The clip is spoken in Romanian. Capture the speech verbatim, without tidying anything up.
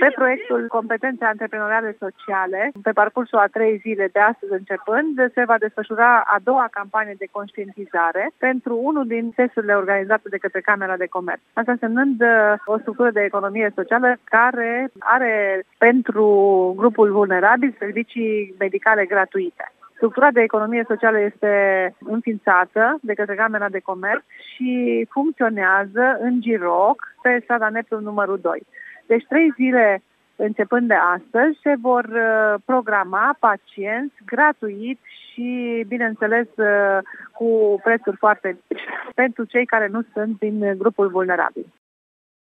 Pe proiectul Competențe Antreprenoriale Sociale, pe parcursul a trei zile de astăzi începând, se va desfășura a doua campanie de conștientizare pentru unul din testurile organizate de către Camera de Comerț. Asta însemnând o structură de economie socială care are pentru grupul vulnerabil servicii medicale gratuite. Structura de economie socială este înființată de către Camera de Comerț și funcționează în Giroc pe strada Neptun numărul doi. Deci trei zile începând de astăzi se vor programa pacienți gratuit și, bineînțeles, cu prețuri foarte mici pentru cei care nu sunt din grupul vulnerabil.